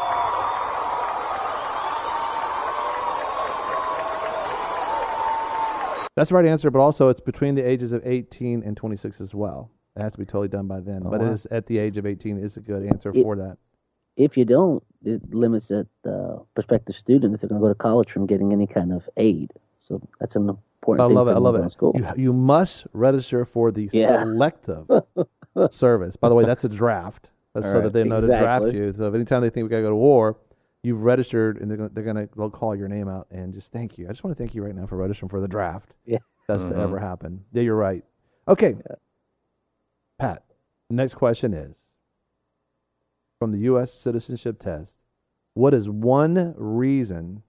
That's the right answer, but also it's between the ages of 18 and 26 as well. It has to be totally done by then. But it is at the age of 18 is a good answer for that. If you don't, it limits that prospective student, if they're going to go to college, from getting any kind of aid. So that's an important thing. I love it. School. You must register for the selective service. By the way, that's a draft. That's so that they know to draft you. So if anytime they think we got to go to war, you've registered, and they'll call your name out and just thank you. I just want to thank you right now for registering for the draft. Yeah, that's to ever happen. Yeah, you're right. Okay, Pat. Next question is from the U.S. citizenship test. What is one reason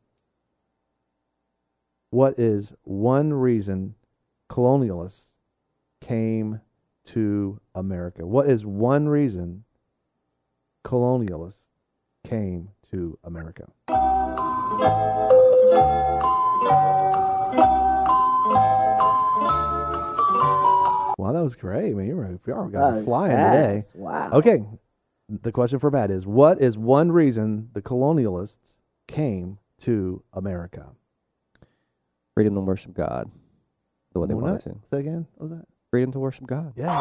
colonialists came to America? What is one reason colonialists came to America? Wow, that was great. I mean, you got flying today. Wow. Okay, the question for Pat is, what is one reason the colonialists came to America? Freedom to worship God. The way they wanted to. Say again? What was that? Freedom to worship God. Yeah.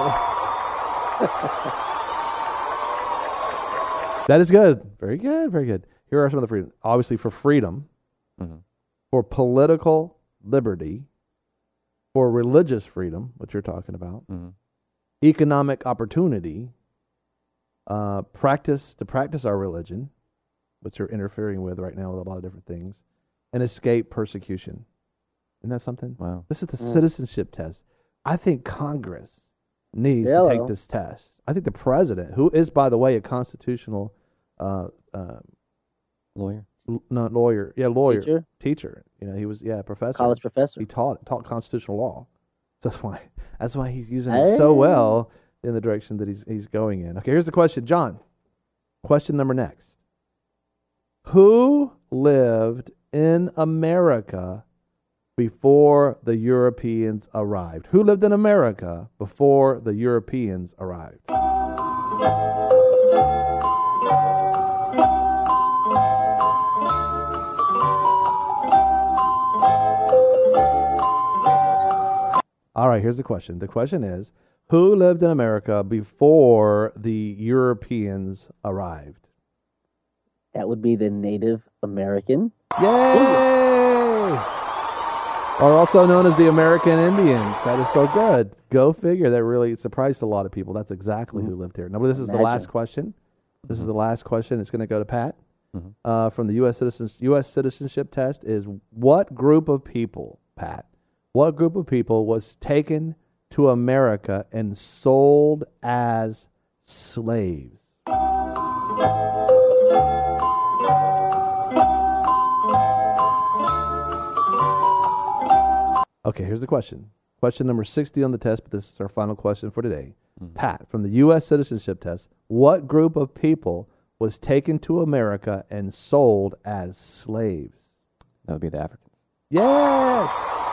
That is good. Very good. Very good. Here are some of the freedoms. Obviously, for freedom, for political liberty, for religious freedom, what you're talking about, economic opportunity, to practice our religion, which you're interfering with right now with a lot of different things, and escape persecution. Isn't that something? Wow. This is the citizenship test. I think Congress needs to take this test. I think the president, who is, by the way, a constitutional lawyer. Not lawyer. Yeah, lawyer. Teacher. He was professor. College professor. He taught constitutional law. That's why he's using it so well in the direction that he's going in. Okay, here's the question, John. Question number next. Who lived in America before the Europeans arrived? Who lived in America before the Europeans arrived? All right, here's the question. The question is, who lived in America before the Europeans arrived? That would be the Native American. Yay! Are also known as the American Indians. That is so good. Go figure. That really surprised a lot of people. That's exactly who lived here. Now, this is the last question. This is the last question. It's going to go to Pat. From the U.S. citizenship test is what group of people, Pat, what group of people was taken to America and sold as slaves? Okay, here's the question. Question number 60 on the test, but this is our final question for today. Pat, from the U.S. citizenship test, what group of people was taken to America and sold as slaves? That would be the Africans. Yes!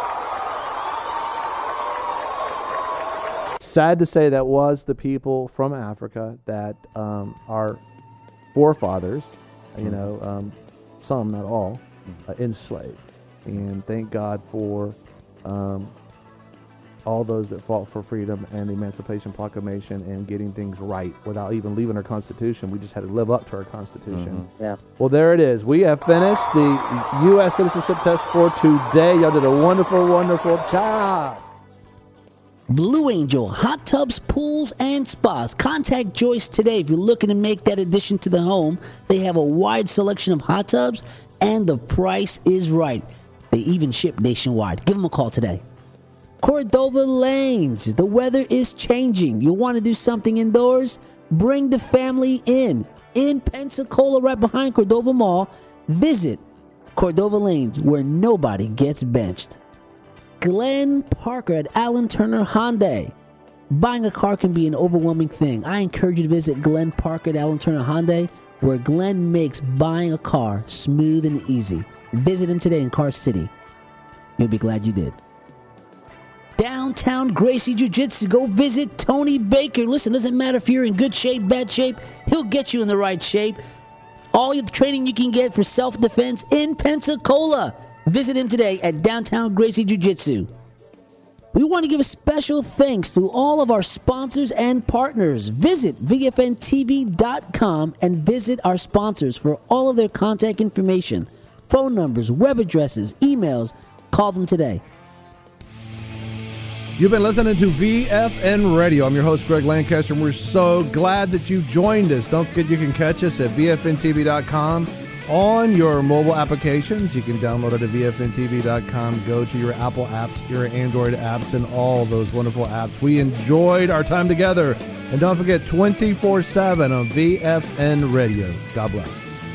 Sad to say that was the people from Africa that our forefathers, some, not all, enslaved. And thank God for all those that fought for freedom and the Emancipation Proclamation and getting things right without even leaving our Constitution. We just had to live up to our Constitution. Yeah. Well, there it is. We have finished the U.S. citizenship test for today. Y'all did a wonderful, wonderful job. Blue Angel, hot tubs, pools, and spas. Contact Joyce today if you're looking to make that addition to the home. They have a wide selection of hot tubs, and the price is right. They even ship nationwide. Give them a call today. Cordova Lanes. The weather is changing. You want to do something indoors? Bring the family in Pensacola, right behind Cordova Mall. Visit Cordova Lanes, where nobody gets benched. Glenn Parker at Allen Turner Hyundai. Buying a car can be an overwhelming thing. I encourage you to visit Glenn Parker at Allen Turner Hyundai, where Glenn makes buying a car smooth and easy. Visit him today in Car City. You'll be glad you did. Downtown Gracie Jiu-Jitsu. Go visit Tony Baker. Listen, doesn't matter if you're in good shape, bad shape. He'll get you in the right shape. All the training you can get for self-defense in Pensacola. Visit him today at Downtown Gracie Jiu-Jitsu. We want to give a special thanks to all of our sponsors and partners. Visit VFNTV.com and visit our sponsors for all of their contact information, phone numbers, web addresses, emails. Call them today. You've been listening to VFN Radio. I'm your host, Greg Lancaster, and we're so glad that you joined us. Don't forget you can catch us at VFNTV.com on your mobile applications. You can download it at VFNTV.com. Go to your Apple apps, your Android apps, and all those wonderful apps. We enjoyed our time together. And don't forget, 24/7 on VFN Radio. God bless.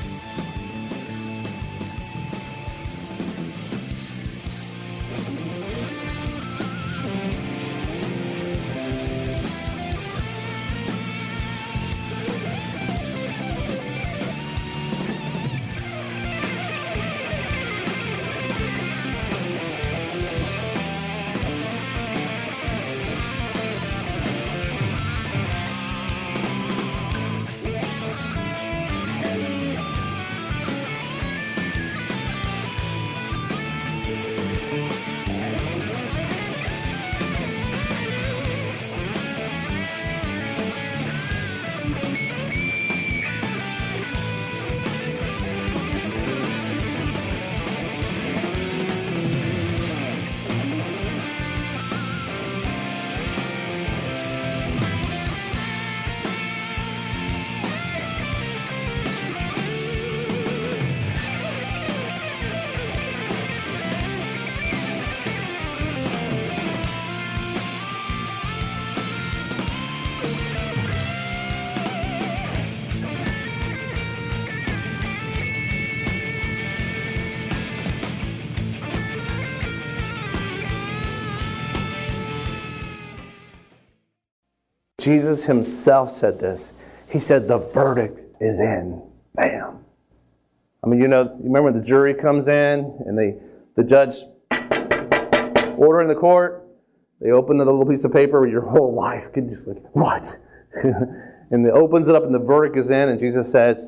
Jesus himself said this. He said, the verdict is in. Bam. I mean, you remember the jury comes in and the judge ordering the court, they open the little piece of paper with your whole life. Could just like, what? And it opens it up and the verdict is in and Jesus says,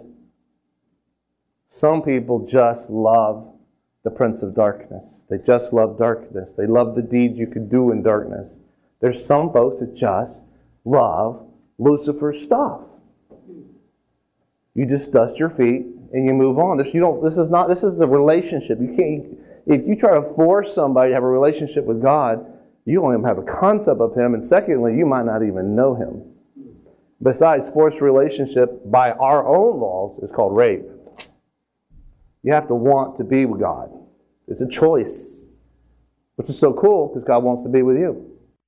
some people just love the prince of darkness. They just love darkness. They love the deeds you could do in darkness. There's some folks that just love Lucifer's stuff. You just dust your feet and you move on. This is the relationship. if you try to force somebody to have a relationship with God, you don't even have a concept of Him, and secondly, you might not even know Him. Besides, forced relationship by our own laws is called rape. You have to want to be with God. It's a choice, which is so cool because God wants to be with you.